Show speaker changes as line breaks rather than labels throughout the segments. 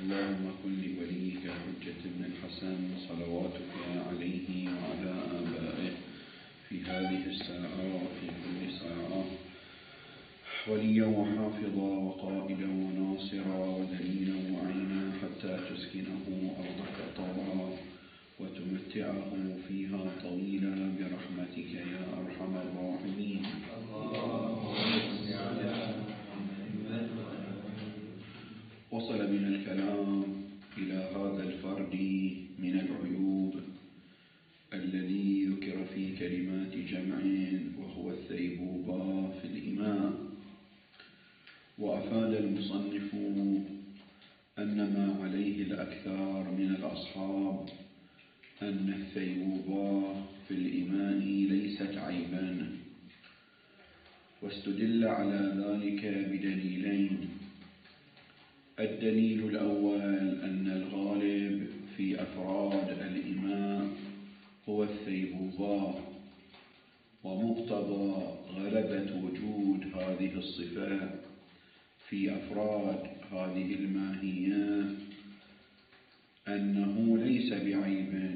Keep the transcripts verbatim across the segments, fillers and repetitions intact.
اللهم كن لوليك حجة بن الحسن صلواتك عليه وعلى آبائه في هذه الساعة وفي كل ساعة وليا وحافظا وقائدا وناصرا ودليلا وعينا حتى تسكنه أرضك طوعا وتمتعه فيها طويلا برحمتك يا أرحم الراحمين. وصل من الكلام إلى هذا الفرد من العيوب الذي ذكر في كلمات جمع وهو الثيبوبة في الإمام، وأفاد المصنف أن ما عليه الأكثر من الأصحاب أن الثيبوبة في الإماء ليست عيبا، واستدل على ذلك بدليلين. الدليل الأول أن الغالب في أفراد الإماء هو الثيبوبة، ومقتضى غلبة وجود هذه الصفة في أفراد هذه الماهية أنه ليس بعيب،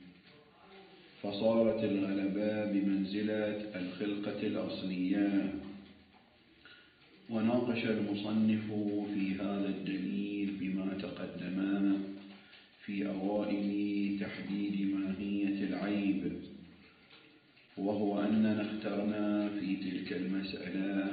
فصارت الغلبة بمنزلة الخلقة الأصلية. وناقش المصنف في هذا الدليل بما تقدم في أوائل تحديد ماهية العيب، وهو أننا اخترنا في تلك المسألة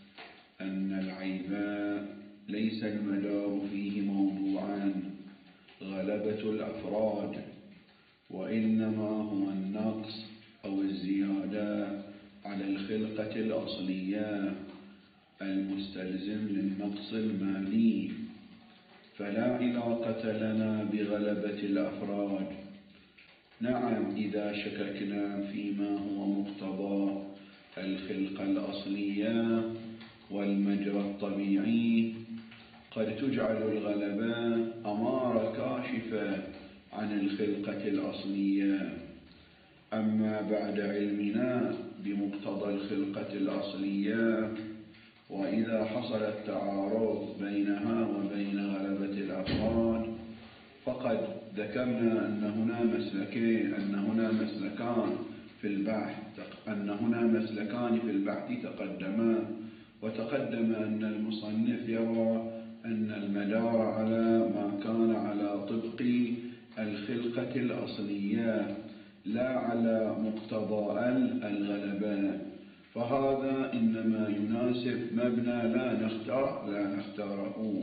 أن العيب ليس المدار فيه موضوعا غلبة الأفراد، وإنما هو النقص أو الزيادة على الخلقة الأصلية المستلزم للنقص المالي، فلا علاقة لنا بغلبة الأفراد. نعم، إذا شككنا فيما هو مقتضى الخلقة الأصلية والمجرى الطبيعي قد تجعل الغلبة أمارة كاشفة عن الخلقة الأصلية. أما بعد علمنا بمقتضى الخلقة الأصلية، وإذا حصل التعارض بينها وبين غلبة الأفراد، فقد ذكرنا أن هنا مسلكين أن هنا مسلكان في البحث أن هنا مسلكان في البحث تقدما، وتقدم أن المصنف يرى أن المدار على ما كان على طبق الخلقة الأصلية لا على مقتضى الغلبة، فهذا إنما يناسب مبنى لا نختار لا نختاره.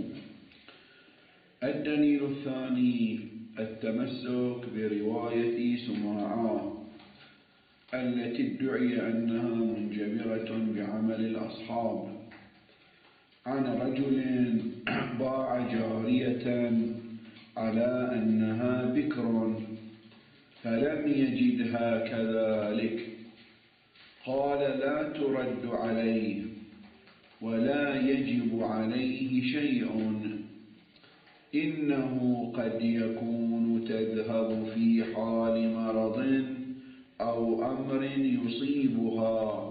الدليل الثاني التمسك برواية سماعة التي ادعي أنها منجبرة بعمل الأصحاب عن رجل باع جارية على أنها بكر فلم يجدها كذلك، قال لا ترد عليه ولا يجب عليه شيء، إنه قد يكون تذهب في حال مرض أو أمر يصيبها،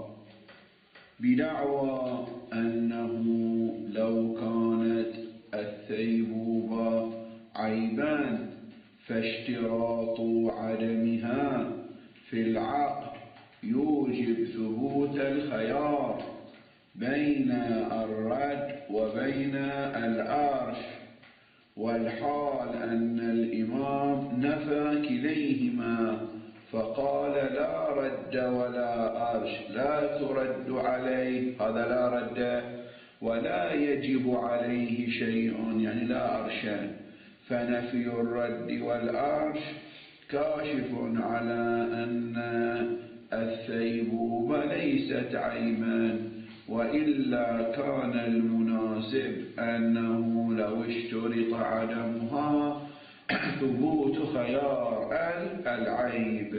بدعوى أنه لو كانت الثيبوبة عيبا فاشتراط عدمها في العقد يوجب ثبوت الخيار بين الرد وبين الأرش، والحال أن الإمام نفى كليهما فقال لا رد ولا أرش، لا ترد عليه هذا لا رد، ولا يجب عليه شيء يعني لا أرش، فنفي الرد والأرش كاشف على أن الثيبوبة ليست عيبا، وإلا كان المناسب أنه لو اشترط عدمها ثبوت خيار العيب.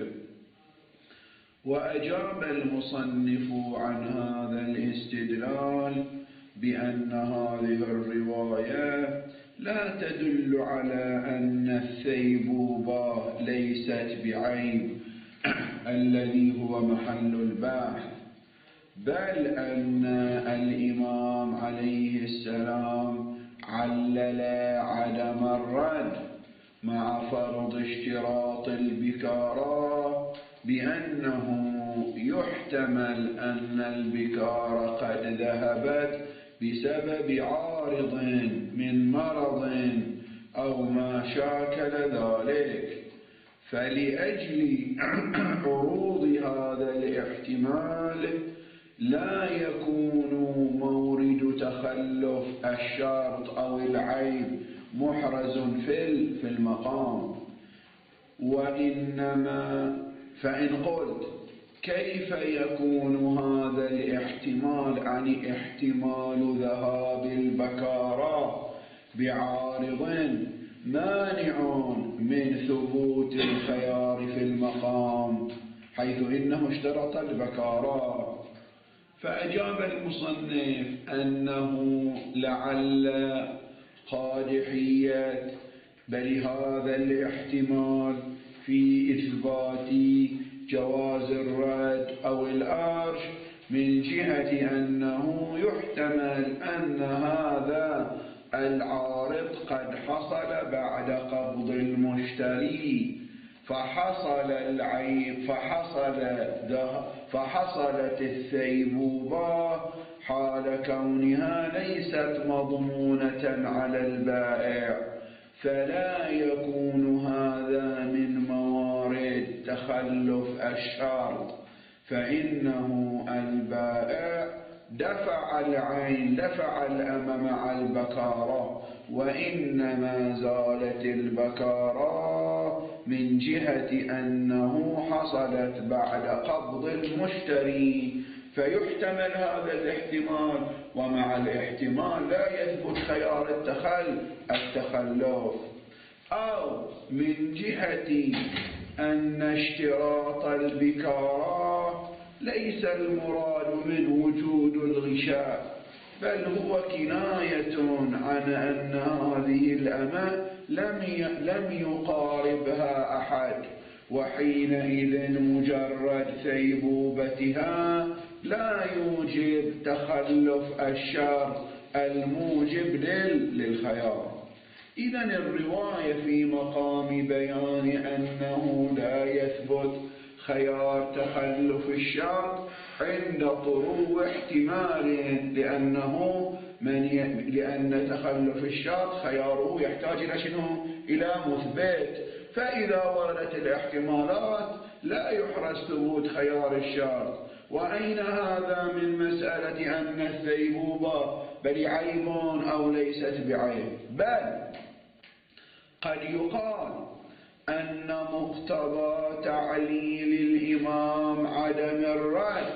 وأجاب المصنف عن هذا الاستدلال بأن هذه الرواية لا تدل على أن الثيبوبة ليست بعيب الذي هو محل البحث، بل أن الإمام عليه السلام علل عدم الرد مع فرض اشتراط البكارة بأنه يحتمل أن البكارة قد ذهبت بسبب عارض من مرض أو ما شاكل ذلك، فلأجل عروض هذا الاحتمال لا يكون مورد تخلف الشرط أو العيب محرز في المقام. وإنما فإن قلت كيف يكون هذا الاحتمال، يعني احتمال ذهاب البكارة بعارض مانع من ثبوت الخيار في المقام حيث إنه اشترط البكارة؟ فأجاب المصنف أنه لعل قادحية بل هذا الاحتمال في إثبات جواز الرد أو الأرش من جهة أنه يحتمل أن هذا العارض قد حصل بعد قبض المشتري، فحصل العيب فحصل فحصلت الثيبوبة حال كونها ليست مضمونة على البائع، فلا يكون هذا من موارد تخلف الشرط، فإنه البائع دفع العين دفع الأمم مع البكارة، وإنما زالت البكارة من جهة أنه حصلت بعد قبض المشتري، فيحتمل هذا الاحتمال، ومع الاحتمال لا يثبت خيار التخل التخلف. أو من جهة أن اشتراط البكارة ليس المراد من وجود الغشاء، بل هو كناية عن أن هذه الأمة لم لم يقاربها أحد، وحينئذ مجرد ثيبوبتها لا يوجب تخلف الشرط الموجب للخيار. إذن الرواية في مقام بيان أنه لا يثبت خيار تخلف الشرط عند طلوع احتمال، لأنه من ي... لأن تخلف الشرط خياره يحتاج إلى شنو؟ إلى مثبت، فإذا وردت الاحتمالات لا يحرز ثبوت خيار الشرط. وأين هذا من مسألة أن الثيبوبة بل عيب أو ليست بعيب؟ بل قد يقال أن مقتضى تعليل الإمام عدم الرد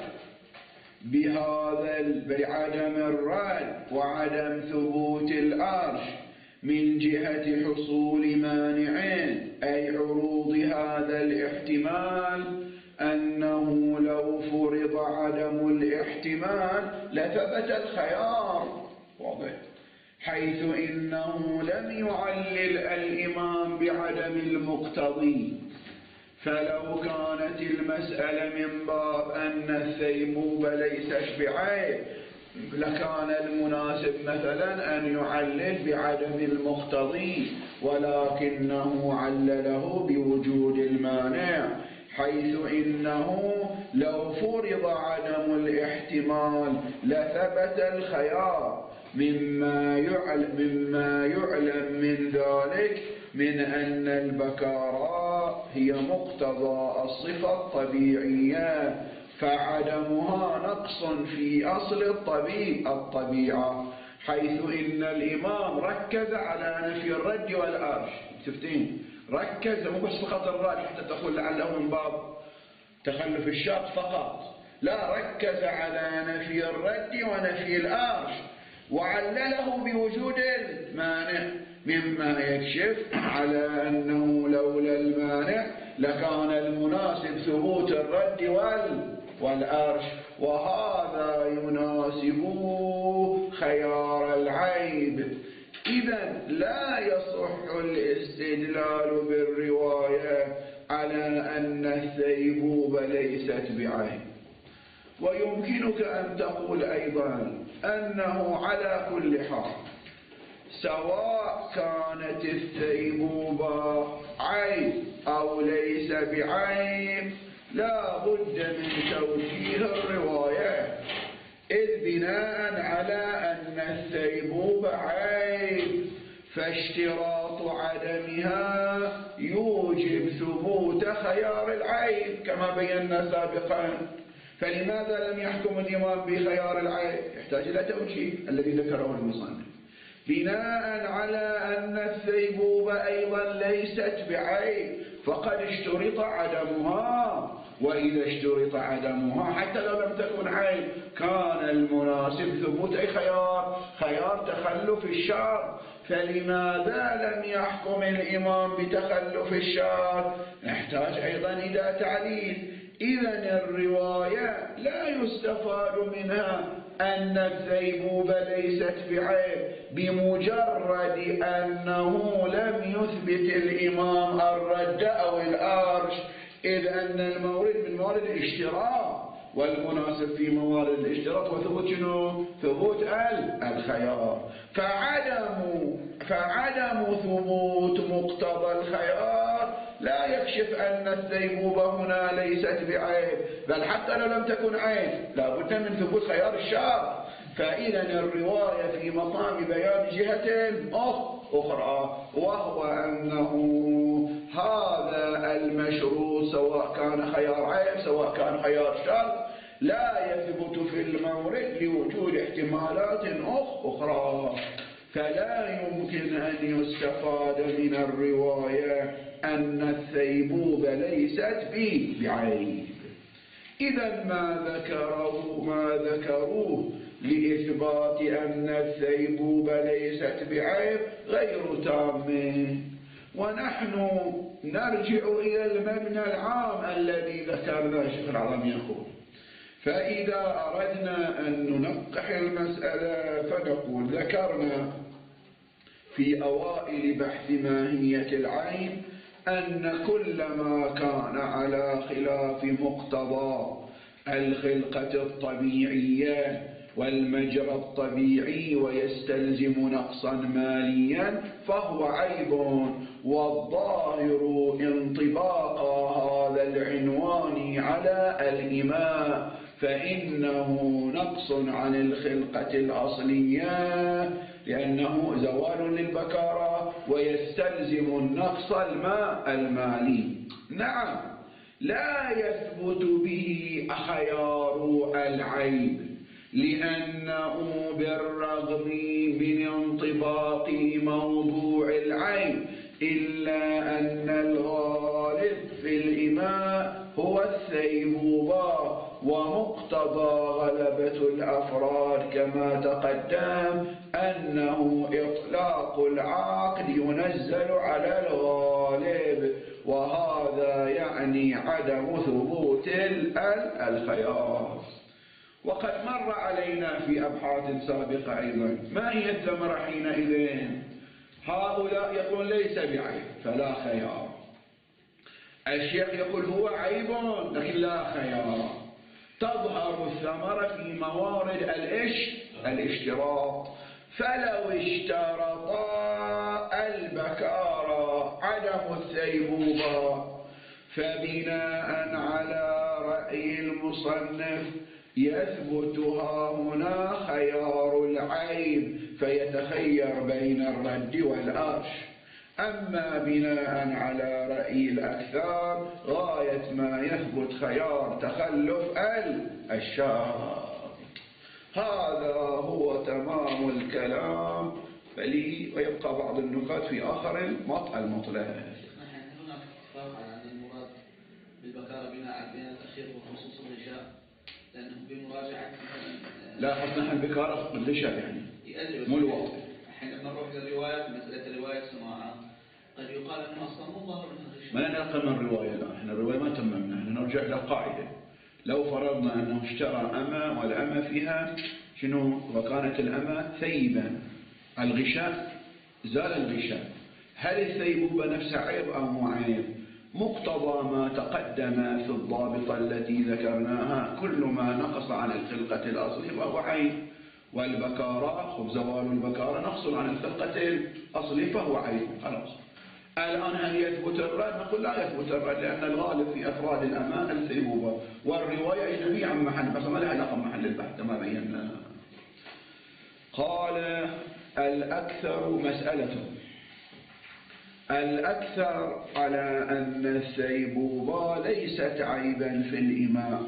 بهذا بعدم الرد وعدم ثبوت الأرش من جهة حصول مانعين، أي عروض هذا الاحتمال، أنه لو فرض عدم الاحتمال لثبت الخيار، واضح، حيث إنه لم يعلل الإمام بعدم المقتضي. فلو كانت المسألة من باب أن الثيبوبة ليست بعيب لكان المناسب مثلا أن يعلل بعدم المقتضي، ولكنه علله بوجود المانع، حيث إنه لو فرض عدم الاحتمال لثبت الخيار، مما يعلم, مما يعلم من ذلك من أن البكارة هي مقتضى الصفة الطبيعية، فعدمها نقص في أصل الطبيعة، حيث إن الإمام ركز على نفي الرد والأرش. شفتين؟ ركز مو بس فقط الرد حتى تقول لعله من باب تخلف الشرط فقط، لا، ركز على نفي الرد ونفي الأرش وعلله بوجود المانع، مما يكشف على أنه لولا المانع لكان المناسب ثبوت الرد والأرش، وهذا يناسب خيار العيب. إذن لا يصح الاستدلال بالرواية على أن الثيبوبة ليست بعيب. ويمكنك أن تقول أيضا أنه على كل حال سواء كانت الثيبوبة عيب أو ليس بعيب لا بد من توجيه الرواية، إذ بناء على أن الثيبوبة عيب فاشتراط عدمها يوجب ثبوت خيار العيب كما بينا سابقا. فلماذا لم يحكم الإمام بخيار العيب؟ يحتاج إلى توجيه الذي ذكره المصنف. بناء على أن الثيبوبة أيضا ليست بعيب فقد اشترط عدمها، وإذا اشترط عدمها حتى لو لم تكن عيب كان المناسب ثبوت أي خيار خيار تخلف الشرط. فلماذا لم يحكم الإمام بتخلف الشرط؟ نحتاج أيضا إلى تعليل. إذن الرواية لا يستفاد منها أن الثيبوبة ليست بعيب بمجرد أنه لم يثبت الإمام الرد أو الأرش، إذ أن المورد من موارد الاشتراط، والمناسب في موارد الاشتراط وثبوت شنو؟ ثبوت الخيار. فعدم فعدم ثبوت مقتضى الخيار لا يكشف أن الثيبوبة هنا ليست بعيب، بل حتى لو لم تكن عيب لا بد من ثبوت خيار الشرط. فإذا الرواية في مقام بيان جهة أخرى، وهو أنه هذا المشروط سواء كان خيار عيب سواء كان خيار شرط لا يثبت في المورد لوجود احتمالات أخرى. فلا يمكن أن يستفاد من الرواية أن الثيبوبة ليست بعيب. إذا ما ذكره ما ذكروه لإثبات أن الثيبوبة ليست بعيب غير تام، ونحن نرجع إلى المبنى العام الذي ذكرناه. الشيخ العظام يقول: فإذا أردنا أن ننقح المسألة فنقول: ذكرنا في أوائل بحث ماهية العين أن كل ما كان على خلاف مقتضى الخلقة الطبيعية والمجرى الطبيعي ويستلزم نقصا ماليا فهو عيب، والظاهر انطباق هذا العنوان على الإماء فإنه نقص عن الخلقة الأصلية لأنه زوال للبكارة ويستلزم النقص الماء المالي. نعم، لا يثبت به خيار العيب لأنه بالرغم من انطباق موضوع العيب إلا أن الغالب في الإماء هو الثيبوبة، ومقتضى غلبة الأفراد كما تقدم أنه إطلاق العقد ينزل على الغالب، وهذا يعني عدم ثبوت الخيار. وقد مر علينا في أبحاث سابقة أيضا ما هي الثمرة حينئذ؟ هؤلاء يقول ليس بعيب فلا خيار، الشيخ يقول هو عيب لكن لا خيار. تظهر الثمرة في موارد الإش الاشتراط. فلو اشترطا البكارة عدم الثيبوبة فبناء على رأي المصنف يثبت هنا خيار العيب فيتخير بين الرد والأرش. أما بناء على رأي الأكثر غاية ما يثبت خيار تخلف الشرط. هذا هو تمام الكلام، فلي ويبقى بعض النقاط في آخر المطلع.
هناك اتفاق على أن المراد بالبكارة بناء بين التأخير وخصوص الغشاء، لأنه بمراجعة
لا حسنا البكارة الغشاء يعني مو الواقع.
حين لما نروح للروايات مسألة الرواية سماعة قد يقال أنه أصلا مو ظاهر من الغشاء.
ما ننقل من الرواية الآن، احنا الرواية ما تممنا، احنا نرجع إلى القاعدة. لو فرضنا أنه اشترى أمة والأمة فيها شنو وكانت الأمة ثيبا، الغشاء زال الغشاء، هل الثيبوبة نفسها عيب أو مو عيب؟ مقتضى ما تقدم في الضابطة التي ذكرناها كل ما نقص عن الخلقة الأصلية فهو عيب، والبكارة خب زوال البكارة نقص عن الخلقة الأصلي فهو عيب خلاص. الآن هل يثبت الرد؟ نقول لا يثبت الرد، لأن الغالب في أفراد الأماء الثيبوبة، والرواية أجنبية عن محل، بس ما لها علاقة بمحل البحث ما بينا. قال الأكثر مسألة، الأكثر على أن الثيبوبة ليست عيبا في الإماء،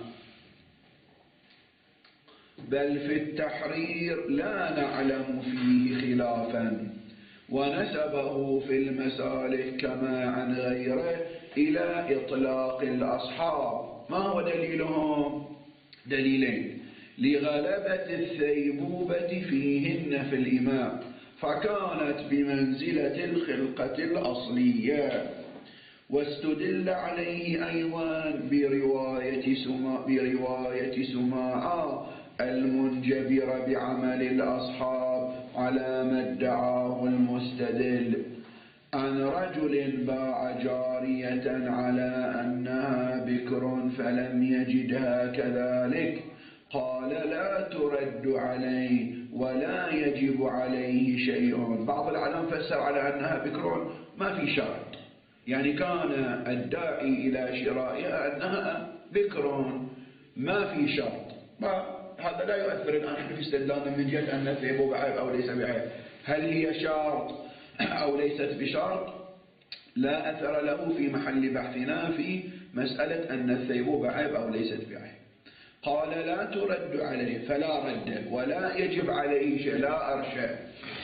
بل في التحرير لا نعلم فيه خلافا، ونسبه في المسالك كما عن غيره إلى إطلاق الأصحاب. ما هو دليلهم؟ دليلين: لغلبة الثيبوبة فيهن في الإماء فكانت بمنزلة الخلقة الأصلية، واستدل عليه أيضا برواية سما برواية سماعة المنجبر بعمل الأصحاب على ما ادعاه المستدل عن رجل باع جارية على أنها بكر فلم يجدها كذلك، قال لا ترد عليه ولا يجب عليه شيء. بعض العلماء فسر على أنها بكر ما في شرط، يعني كان الداعي إلى شرائها أنها بكر ما في شرط. هذا لا يؤثر الآن في استدلالنا من جهة أن الثيبوبة عيب أو ليس بعيب. هل هي شرط أو ليست بشرط لا أثر له في محل بحثنا في مسألة أن الثيبوبة عيب أو ليست بعيب. قال لا ترد عليه فلا رد ولا يجب عليه شيء، لا أرشى.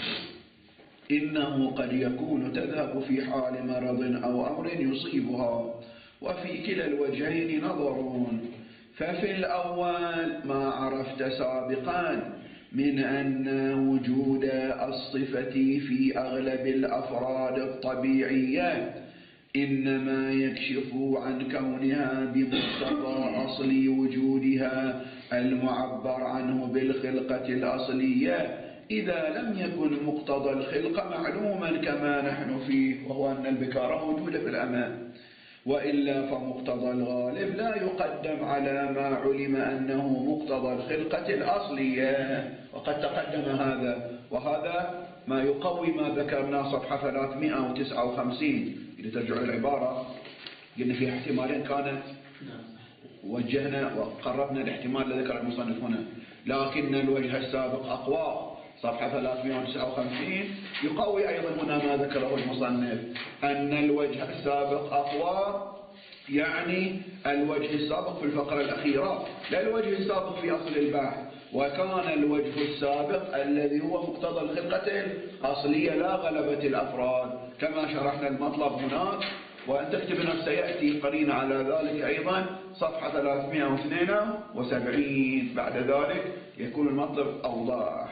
إنه قد يكون تذهب في حال مرض أو أمر يصيبها، وفي كلا الوجهين نظر. ففي الأول ما عرفت سابقا من أن وجود الصفة في أغلب الأفراد الطبيعية إنما يكشف عن كونها بمقتضى أصل وجودها المعبر عنه بالخلقة الأصلية، إذا لم يكن مقتضى الخلقة معلوما كما نحن فيه، وهو أن البكارة موجودة في الأمان. وإلا فمقتضى الغالب لا يقدم على ما علم أنه مقتضى الخلقة الأصلية، وقد تقدم هذا. وهذا ما يقوي ما ذكرنا صفحة ثلاثمئة وتسعة وخمسين. إذا ترجعوا العبارة قلنا فيها احتمالين كانت وجهنا وقربنا الاحتمال الذي ذكر المصنف هنا، لكن الوجه السابق أقوى. صفحة ثلاثمئة وتسعة وخمسين يقوي أيضا هنا ما ذكره المصنف أن الوجه السابق أقوى، يعني الوجه السابق في الفقرة الأخيرة لا الوجه السابق في أصل البحث. وكان الوجه السابق الذي هو مقتضى الخلقة الأصلية لا غلبة الأفراد كما شرحنا المطلب هناك، وأن تكتب نفس سيأتي قرين على ذلك أيضا صفحة ثلاثمئة واثنين وسبعين. بعد ذلك يكون المطلب أوضح.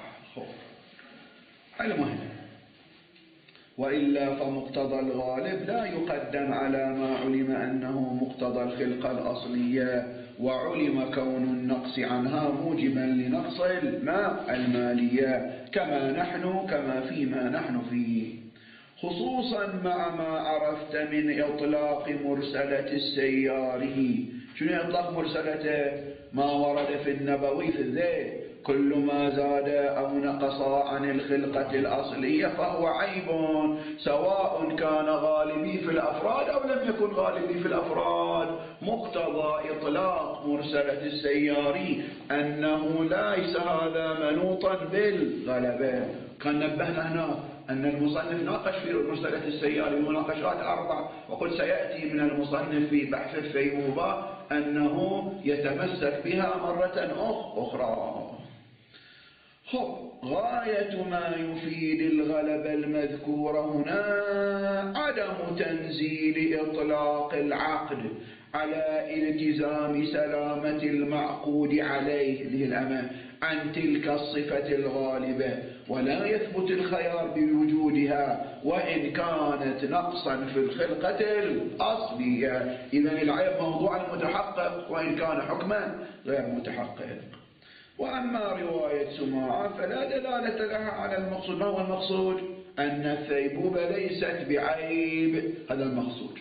المهم وإلا فمقتضى الغالب لا يقدم على ما علم أنه مقتضى الخلقة الأصلية، وعلم كون النقص عنها موجبا لنقص الماء المالية كما نحن كما فيما نحن فيه، خصوصا مع ما عرفت من إطلاق مرسلة السياري. شنو إطلاق مرسلته؟ ما ورد في النبوي في الذيل كل ما زاد أو نقص عن الخلقة الأصلية فهو عيب، سواء كان غالبي في الأفراد أو لم يكن غالبي في الأفراد. مقتضى إطلاق مرسلة السياري أنه ليس هذا منوطا بالغلبة. كان نبهنا هنا أن المصنف ناقش في مرسلة السياري مناقشات أربع، وقد سيأتي من المصنف في بحث الثيبوبة أنه يتمسك بها مرة أخرى. خب غاية ما يفيد الغلبة المذكورة هنا عدم تنزيل إطلاق العقد على التزام سلامة المعقود عليه للأمان عن تلك الصفة الغالبة، ولا يثبت الخيار بوجودها وإن كانت نقصا في الخلقة الأصلية. إذن العيب موضوع المتحقق وإن كان حكما غير متحقق. وأما رواية سماعة فلا دلالة لها على المقصود. ما هو المقصود؟ أن الثيبوبة ليست بعيب، هذا المقصود،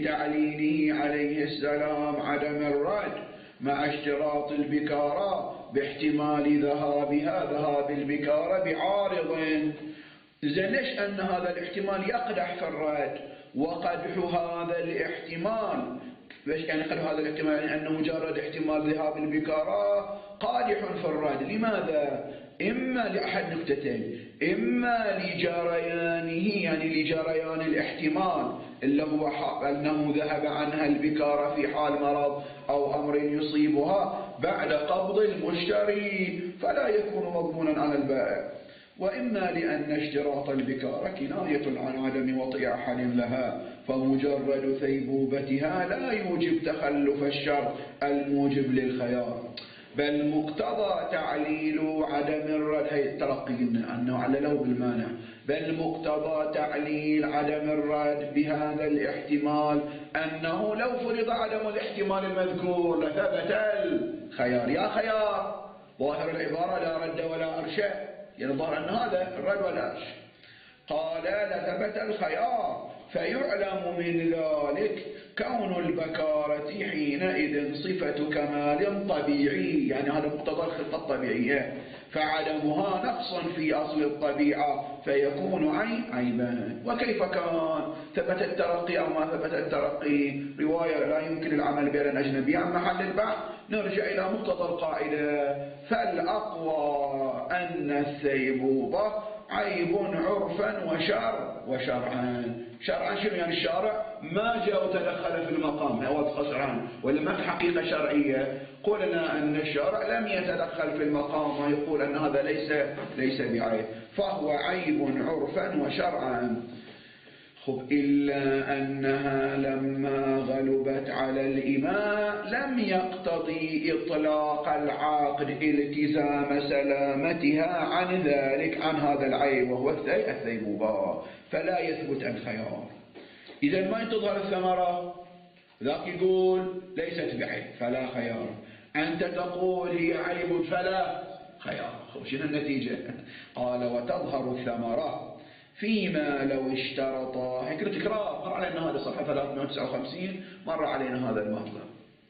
لتعليله عليه السلام عدم الرد مع اشتراط البكارة باحتمال ذهابها ذهاب البكارة بعارض. إذن ليش أن هذا الاحتمال يقدح في الرد؟ وقدح هذا الاحتمال يعني قدح هذا الاحتمال يعني أنه مجرد احتمال ذهاب البكارة قادح في الرد. لماذا؟ إما لأحد نقطتين، إما لجريانه يعني لجريان الاحتمال اللي هو أنه ذهب عنها البكارة في حال مرض أو أمر يصيبها بعد قبض المشتري فلا يكون مضمونا على البائع، وإما لأن اشتراط البكارة كناية عن عدم وطئ أحد لها، فمجرد ثيبوبتها لا يوجب تخلف الشرط الموجب للخيار، بل مقتضى تعليل عدم الرد. هي التلقي أنه علله بالمانع. بل مقتضى تعليل عدم الرد بهذا الاحتمال أنه لو فرض عدم الاحتمال المذكور لثبت الخيار. يا خيار ظاهر العبارة لا رد ولا أرشاء، يعني ظاهر أن هذا الرد ولا أرشاء. قال لثبت الخيار، فيعلم من ذلك كون البكارة حينئذ صفة كمال طبيعي، يعني هذا مقتضى الخلقة الطبيعية، فعدمها نقص في أصل الطبيعة فيكون عين عيبا. وكيف كان ثبت الترقي أو ما ثبت الترقي؟ رواية لا يمكن العمل بها الأجنبي عن محل البحث. نرجع إلى مقتضى القاعدة، فالأقوى أن الثيبوبة عيب عرفا وشرع وشرعا. شرعا شنو يعني؟ الشارع ما جاء وتدخل في المقام، هو شرعا ولا ما في حقيقة شرعية؟ قلنا أن الشارع لم يتدخل في المقام ويقول أن هذا ليس ليس بعيب، فهو عيب عرفا وشرعا. خب إلا أنها لما غلبت على الإماء لم يقتضي إطلاق العقد التزام سلامتها عن ذلك عن هذا العيب وهو الثيبوبة، فلا يثبت الخيار. إذا ما تظهر الثمرة ذاك يقول ليست بعيب فلا خيار، أنت تقول هي عيب فلا خيار. خب شنو النتيجة؟ قال وتظهر الثمرة فيما لو اشترطا. هيك تكرار مر علينا هذا صفحة ثلاثمائة وتسعة وخمسين، مر علينا هذا المطلب.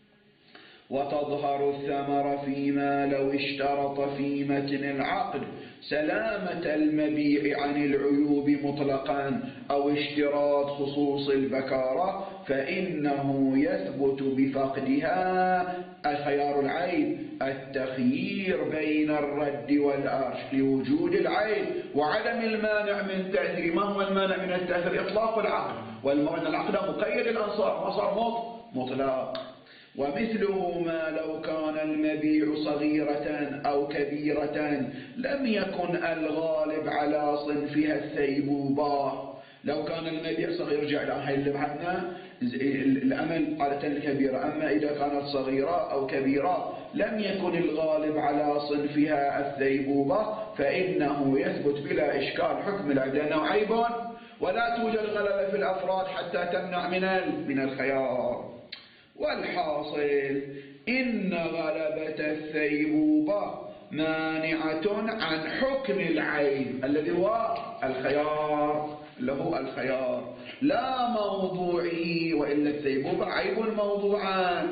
وتظهر الثمرة فيما لو اشترط في متن العقد سلامة المبيع عن العيوب مطلقا أو اشتراط خصوص البكارة، فإنه يثبت بفقدها الخيار العيب التخيير بين الرد والأرش لوجود العيب وعدم المانع من تأثير. ما هو المانع من التأثير؟ إطلاق العقد، والمعنى العقد مقيد الأنصار مصر مطلق. ومثله ما لو كان المبيع صغيرة أو كبيرة لم يكن الغالب على صنفها الثيبوبة. لو كان المبيع صغير، رجع إلى هاي اللي بعدنا الأمل عادة الكبيرة، أما إذا كانت صغيرة أو كبيرة لم يكن الغالب على صنفها الثيبوبة فإنه يثبت بلا إشكال حكم العيب لأنه عيب ولا توجد غلبة في الأفراد حتى تمنع من من الخيار. والحاصل إن غلبة الثيبوبة مانعة عن حكم العيب الذي هو الخيار له الخيار لا موضوعه، وإلا الثيبوبة عيب موضوعان.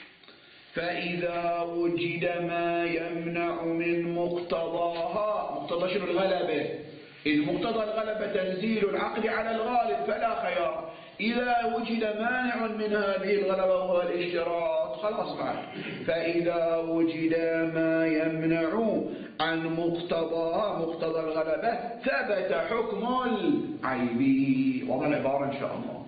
فإذا وجد ما يمنع من مقتضاها، مقتضى شنو؟ الغلبة. إذ مقتضى الغلبة تنزيل العقد على الغالب فلا خيار. إذا وجد مانع من هذه الغلبة وهو الاشتراط خلاص بعد. فإذا وجد ما يمنع عن مقتضاها مقتضى الغلبة ثبت حكم العيب. وضع العبارة إن شاء الله.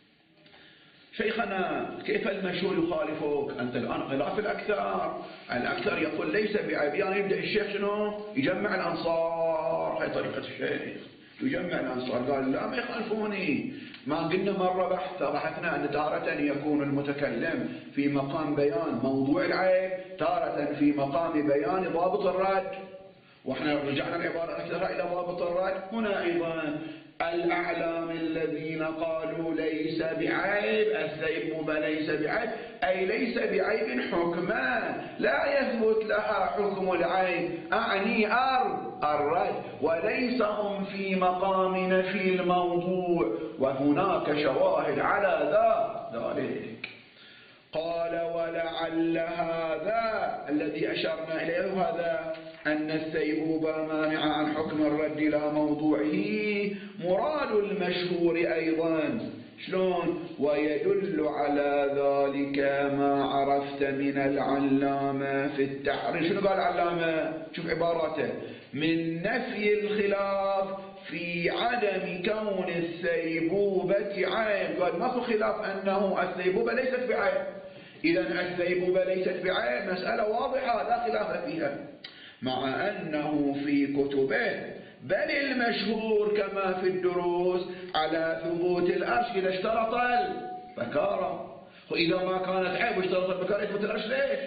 شيخنا كيف المشهور يخالفك؟ أنت الآن خلاف الأكثر. الأكثر يقول ليس بعيب، يعني يبدأ الشيخ شنو؟ يجمع الأنصار. هاي طريقة الشيخ، يجمع الأنصار. قال لا ما يخالفوني. ما قلنا مرة بحث بحثنا أن تارة يكون المتكلم في مقام بيان موضوع العيب، تارة في مقام بيان ضابط الرد، وإحنا رجعنا العبارة أكثر إلى ضابط الرد. هنا أيضا الأعلام الذين قالوا ليس بعيب الثيبوبة ليس بعيب، أي ليس بعيب حكما لا يثبت لها حكم العيب، أعني أر الرد، وليس هم في مقام نفي الموضوع، وهناك شواهد على ذلك. قال ولعل هذا الذي أشرنا إليه هذا أن الثيبوبة مانعة عن حكم الرد إلى موضوعه مراد المشهور أيضا. شلون؟ ويدل على ذلك ما عرفت من العلامة في التحرير. شنو قال العلامة؟ شوف عباراته: من نفي الخلاف في عدم كون الثيبوبة عين. قال ماكو خلاف أنه الثيبوبة ليست بعين، إذن الثيبوبة ليست بعين مسألة واضحة لا خلاف فيها، مع أنه في كتبه بل المشهور كما في الدروس على ثبوت الأرش إذا اشترط البكارة. وإذا ما كانت عيب واشترط البكارة يثبت الأرش ليش؟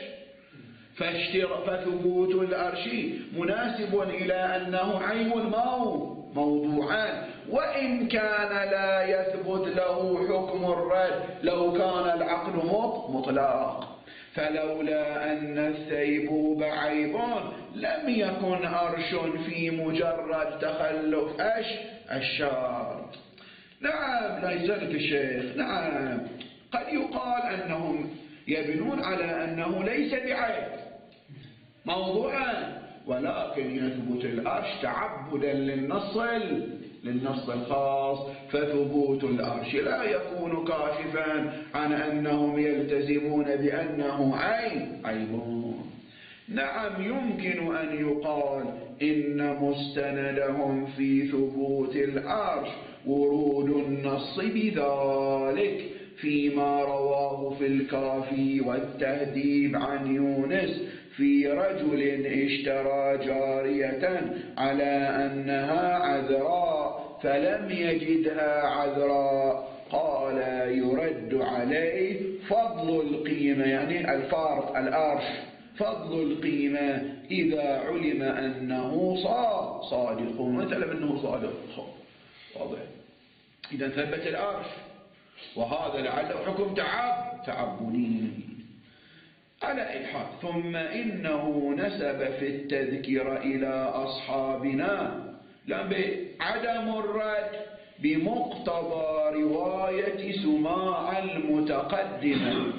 فثبوت الأرش مناسب إلى أنه عين مو موضوعا، وإن كان لا يثبت له حكم الرد لو كان العقل مطلق. فلولا أن الثيبوب عيب لم يكن أرش في مجرد تخلف أش الشرط. نعم لا يزالك الشيخ، نعم قد يقال أنهم يبنون على أنه ليس بعيب موضوعا، ولكن يثبت الأرش تعبدا للنص للنص الخاص، فثبوت الأرش لا يكون كاشفا عن أنهم يلتزمون بأنه عين عيبون. نعم يمكن أن يقال إن مستندهم في ثبوت الأرش ورود النص بذلك فيما رواه في الكافي والتهذيب عن يونس في رجل اشترى جارية على أنها عذراء فلم يجدها عذراء، قال يرد عليه فضل القيمة، يعني الفارق الأرش، فضل القيمة إذا علم أنه صادق، مثلا أنه صادق واضح. إذا ثبت الأرش، وهذا لعله حكم تعب تعبدي على إلحاد. ثم إنه نسب في التذكرة إلى أصحابنا لم بعدم الرد بمقتضى رواية سماع المتقدمة،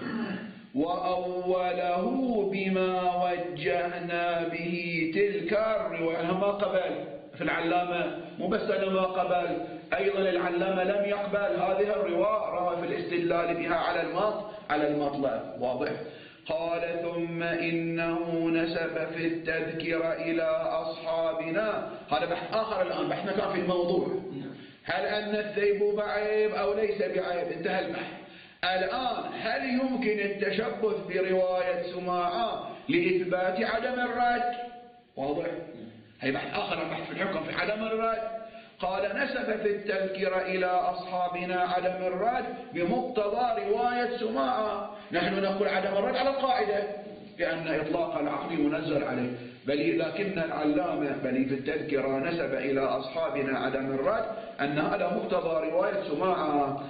وأوله بما وجهنا به تلك الرواية. ما قبل في العلامة مو بس ما قبل، أيضا العلامة لم يقبل هذه الرواية، روى في الاستدلال بها على المط على المطلب واضح. قال ثم إنه نسب في التذكرة إلى أصحابنا. هذا بحث آخر الآن، بحثنا كان في الموضوع هل أن الثيبوب عيب أو ليس بعيب، انتهى البحث. الآن هل يمكن التشبث برواية سماعة لإثبات عدم الرد؟ واضح. هي بحث آخر، البحث في الحكم في عدم الرد. قال نسب في التذكرة إلى أصحابنا عدم الرد بمقتضى رواية سماعة. نحن نقول عدم الرد على القاعدة لأن إطلاق العقل منزل عليه، بل لكن العلامة بل في التذكرة نسب إلى أصحابنا عدم الرد أن هذا مقتضى رواية سماعة،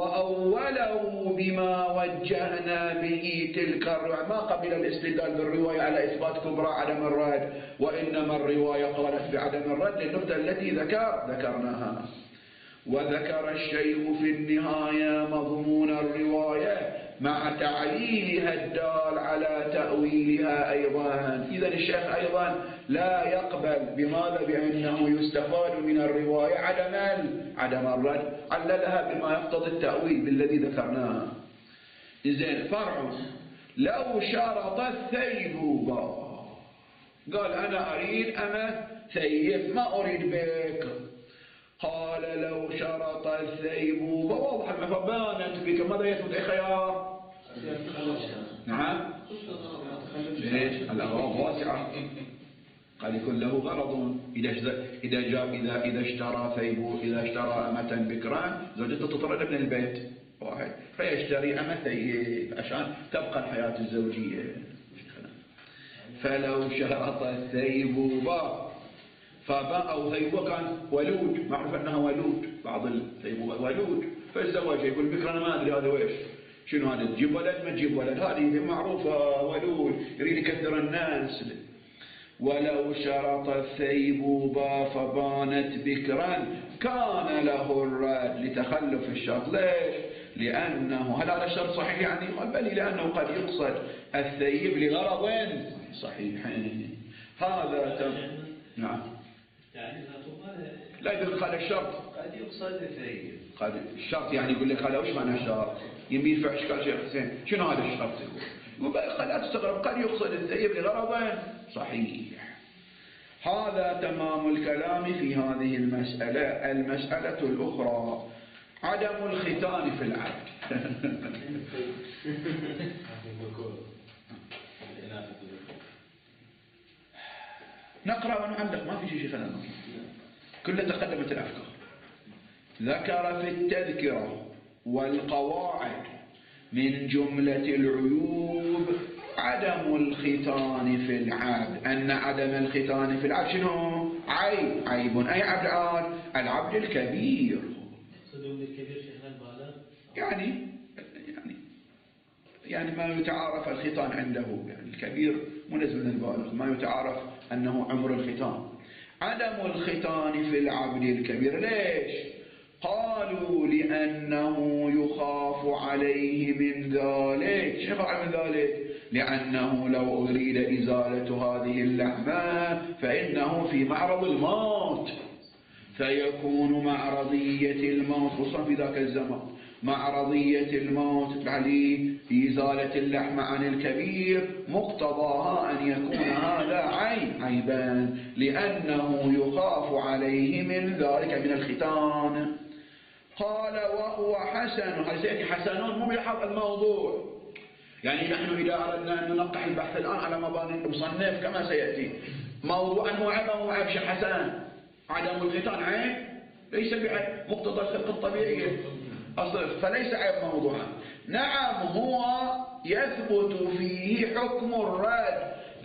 وأوله بما وجهنا به تلك الرواية. ما قبل الاستدلال بالرواية على إثبات كبرى عدم الرد، وإنما الرواية قالت بعدم الرد للنقطة التي ذكر ذكرناها. وذكر الشيخ في النهاية مضمون الرواية مع تعليلها الدال على تأويلها أيضا. إذن الشيخ أيضا لا يقبل بماذا؟ بأنه يستفاد من الرواية عدم عدم الرد، عللها بما يقتضي التأويل بالذي ذكرناه. إذن فرع لو شرط الثيبوب، قال أنا أريد أنا ثيب ما أريد بك، قال لو شرط الثيبوب واضح فبانت بك، ماذا يثبت خيار؟ نعم ليش؟ الأغراض واسعة، قال يكون له غرض. إذا إذا جاء إذا إذا اشترى ثيبوب، إذا اشترى أمة بكرا زوجته تطرد من البيت واحد فيشتري أمة ثيب عشان تبقى الحياة الزوجية. فلو شرط الثيبوب فباء أو ثيبوب كان ولود، معروف أنها ولود، بعض الثيبوب ولود، فالزواج يقول بكرا أنا ما أدري هذا ويش شنو هذا، تجيب ولد ما تجيب ولد، هذه معروفة ولود يريد يكثر الناس. ولو شرط الثيبوب فبانت بكرا كان له الرد لتخلف الشرط. ليش؟ لأنه هل هذا الشرط صحيح يعني؟ بل لأنه قد يقصد الثيب لغرض صحيح. هذا تم... نعم لا يدخل الشرط
قد يقصد الثيب.
قد الشرط يعني يقول لك هذا وش معنى الشرط؟ يمي يدفع اشكال شيخ حسين شنو هذا الشرط؟ يقول لا تستغرب قد يقصد الثيب لغرض صحيح. هذا تمام الكلام في هذه المسألة. المسألة الأخرى عدم الختان في العبد. نقرأ ونعلق ما في شيء خلال كلها تقدمت الأفكار. ذكر في التذكرة والقواعد من جملة العيوب عدم الختان في العبد، أن عدم الختان في العبد شنو؟ عيب. عيب أي عبد عاد؟ العبد الكبير. يعني يعني يعني ما يتعارف الختان عنده، يعني الكبير منزل من البالغ، ما يتعارف أنه عمر الختان. عدم الختان في العبد الكبير. ليش؟ قالوا لأنه يخاف عليه من ذلك. شنو يخاف من ذلك؟ لأنه لو أريد إزالة هذه اللحمة فإنه في معرض الموت، فيكون معرضية الموت خصوصا في ذاك الزمان، معرضية الموت عليه إزالة اللحمة عن الكبير مقتضاها أن يكون هذا عيب عيبان، لأنه يخاف عليه من ذلك من الختان. قال وهو حسن. هل حسنون مو بيحط الموضوع، يعني نحن إذا أردنا أن ننقح البحث الآن على مباني المصنف كما سيأتي، موضوع أنه عيب أو عيب شيء حسن. عدم الختان عيب ليس بعيب، مقتضى الخلق الطبيعية أصلا، فليس عيب موضوعا. نعم هو يثبت فيه حكم الرد،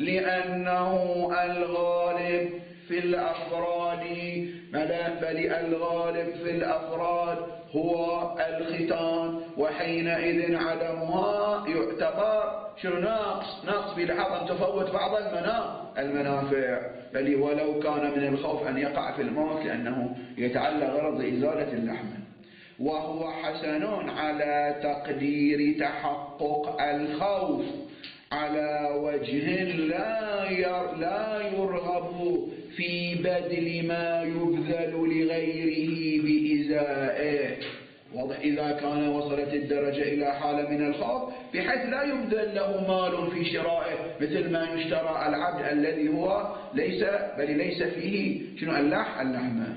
لأنه الغالب في الأفراد، بل الغالب في الأفراد هو الختان، وحينئذ عدمها يعتبر شنو؟ ناقص. ناقص في لحظة أن تفوت بعض المنافع، بل ولو كان من الخوف أن يقع في الموت لأنه يتعلق غرض إزالة اللحمة. وهو حسن على تقدير تحقق الخوف على وجه لا لا يرغب في بذل ما يبذل لغيره بإزائه. واضح؟ إذا كان وصلت الدرجة إلى حالة من الخوف بحيث لا يبذل له مال في شرائه مثل ما يشترى العبد الذي هو ليس بل ليس فيه شنو اللح اللحمة.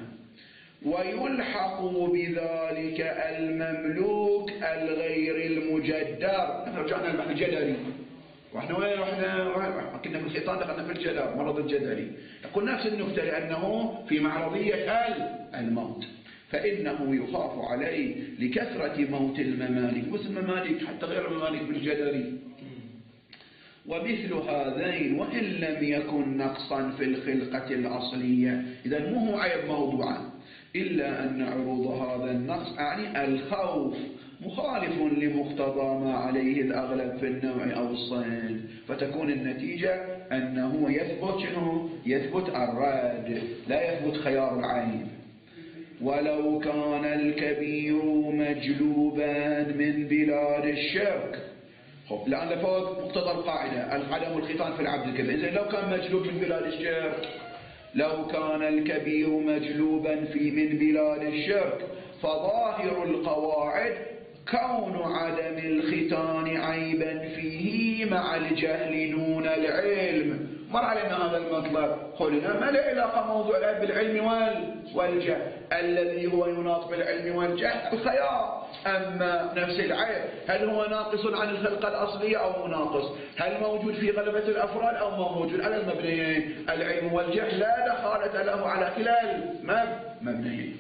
ويلحق بذلك المملوك الغير المجدر. نحن رجعنا البحث الجدري، واحنا وين رحنا؟ كنا في الخيطان دخلنا في الجدر، مرض الجدري. نقول نفس النكتة، لأنه في معرضية الموت، فإنه يخاف عليه لكثرة موت الممالك، مثل الممالك حتى غير الممالك بالجدري. ومثل هذين وإن لم يكن نقصا في الخلقة الأصلية، إذا مو هو عيب موضوعا، إلا أن عروض هذا النقص يعني الخوف مخالف لمقتضى ما عليه الأغلب في النوع أو الصنف، فتكون النتيجة أنه يثبت شنو؟ يثبت الرد، لا يثبت خيار العين. ولو كان الكبير مجلوبا من بلاد الشرك. خب الآن لفوق مقتضى القاعدة عدم الختان في العبد الكبير. إذن لو كان مجلوب من بلاد الشرك، لو كان الكبير مجلوبا في من بلاد الشرك، فظاهر القواعد كون عدم الختان عيبا فيه مع الجهل دون العلم. مر علينا هذا المطلب، قلنا ما له علاقة موضوع العيب بالعلم والجهل، الذي هو يناط بالعلم والجهل الخيار. أما نفس العيب هل هو ناقص عن الخلقة الأصلية أو مناقص؟ هل موجود في غلبة الأفراد أو ما موجود؟ على المبنيين العلم والجهل لا دخالة له على كلا المبنيين.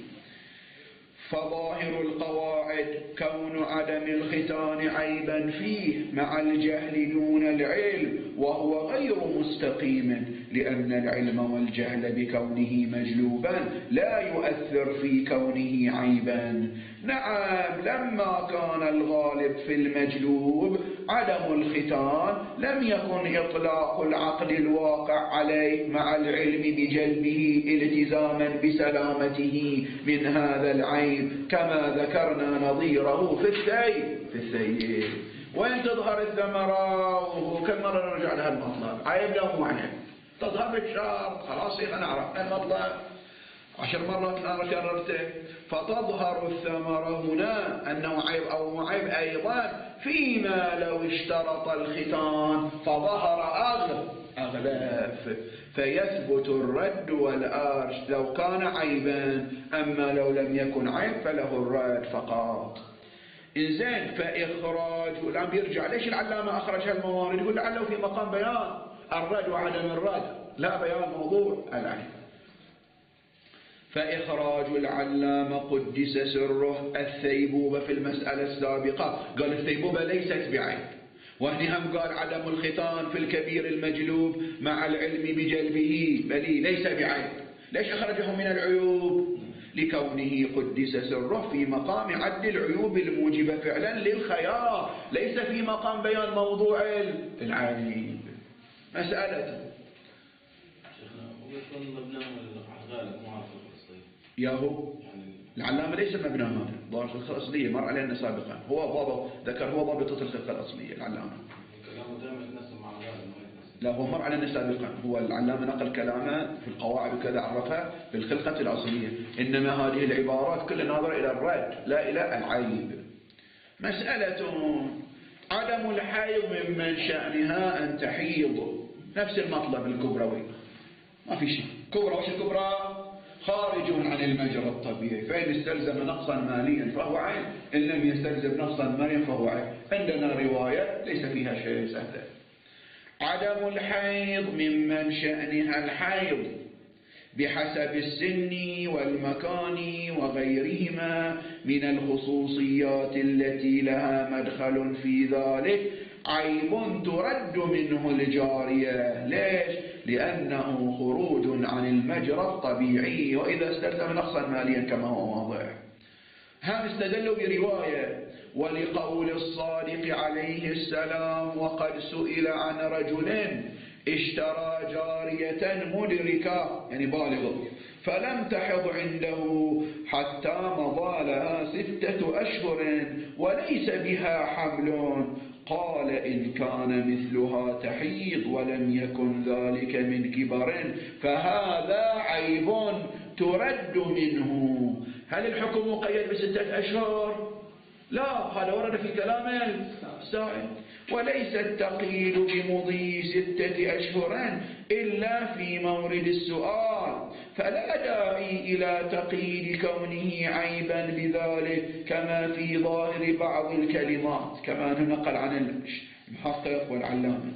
فظاهر القواعد كون عدم الختان عيبا فيه مع الجهل دون العلم، وهو غير مستقيم، لأن العلم والجهل بكونه مجلوبا لا يؤثر في كونه عيبا. نعم لما كان الغالب في المجلوب عدم الختان لم يكن إطلاق العقل الواقع عليه مع العلم بجلبه التزاما بسلامته من هذا العيب كما ذكرنا نظيره في الثيب في الثيب. وين تظهر الثمرة؟ وكل مرة نرجع لها المطلب، عيب لا مو عيب، تظهر بالشعر خلاص أنا عرفنا المطلب عشر مرات أنا كررته. فتظهر الثمرة هنا أنه عيب أو معيب أيضا فيما لو اشترط الختان فظهر أغلب أغلاف فيثبت الرد والآرش لو كان عيبا، أما لو لم يكن عيب فله الرد فقط. إنزين فإخراج، والآن بيرجع ليش العلامة أخرج هالموارد؟ يقول لعله في مقام بيان الرد وعدم الرد، لا بيان موضوع العين. فإخراج العلامة قدس سره الثيبوبة في المسألة السابقة قال الثيبوبة ليست بعيب، وهنا هم قال عدم الختان في الكبير المجلوب مع العلم بجلبه بل ليس بعيب. ليش أخرجه من العيوب؟ لكونه قدس سره في مقام عد العيوب الموجبة فعلا للخيار، ليس في مقام بيان موضوع العيب. مسألة ياهو العلامة ليس مبنى هذا ضابط الخلقة الأصلية مر علينا سابقا، هو ضابط ذكر هو ضابطة الخلقة الأصلية العلامة. لا هو مر علينا سابقا، هو العلامة نقل كلامه في القواعد وكذا عرفها في الخلقة الأصلية، إنما هذه العبارات كل ناظر إلى الرد لا إلى العيب. مسألة عدم الحيض ممن شأنها أن تحيض، نفس المطلب الكبروي ما في شيء. كبرى وش الكبرى؟ خارج عن المجرى الطبيعي، فإن استلزم نقصا ماليا فهو عين، إن لم يستلزم نقصا ماليا فهو عين. عندنا رواية ليس فيها شيء سهل. عدم الحيض ممن شأنها الحيض بحسب السن والمكان وغيرهما من الخصوصيات التي لها مدخل في ذلك عيب ترد منه الجارية. ليش؟ لأنه خروج عن المجرى الطبيعي، وإذا استلزم نقصا ماليا كما هو واضح. هم استدلوا برواية ولقول الصادق عليه السلام وقد سئل عن رجل اشترى جارية مدركة يعني بالغة فلم تحض عنده حتى مضى لها ستة أشهر وليس بها حمل، قال إن كان مثلها تحيض ولم يكن ذلك من كبر فهذا عيب ترد منه. هل الحكم مقيد بستة أشهر؟ لا، هذا ورد في كلام السائل. وليس التقييد بمضي ستة أشهر إلا في مورد السؤال، فلا داعي إلى تقييد كونه عيبا بذلك كما في ظاهر بعض الكلمات كما نقل عن المحقق والعلامة.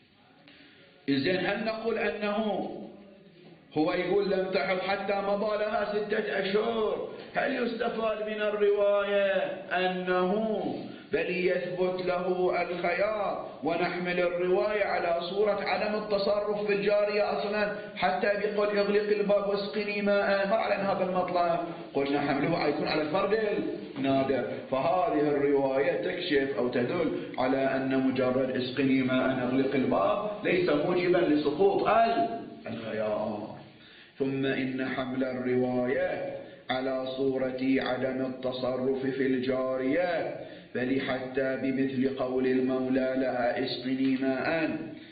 إذن هل نقول أنه هو يقول لم تحض حتى مضى لها ستة أشهر؟ هل يستفاد من الرواية أنه بل يثبت له الخيار ونحمل الرواية على صورة عدم التصرف في الجارية أصلا حتى بقول اغلق الباب واسقني ماء؟ ما على هذا المطلب قلنا حمله يكون على الفرد النادر، فهذه الرواية تكشف أو تدل على أن مجرد اسقني ماء اغلق الباب ليس موجبا لسقوط الخيار. ثم إن حمل الرواية على صورة عدم التصرف في الجارية بل حتى بمثل قول المولى لها اسقني ماء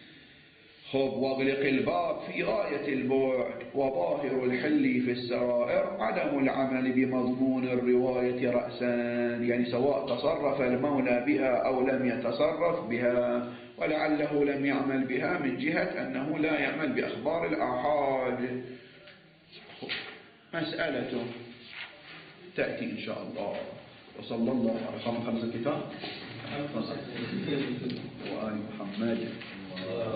خب واغلق الباب في غاية البعد، وظاهر الحل في السرائر عدم العمل بمضمون الرواية رأسا، يعني سواء تصرف المولى بها أو لم يتصرف بها، ولعله لم يعمل بها من جهة أنه لا يعمل بأخبار الآحاد. مسألة تأتي إن شاء الله. وصلى الله على خمس الكتاب وآل محمد.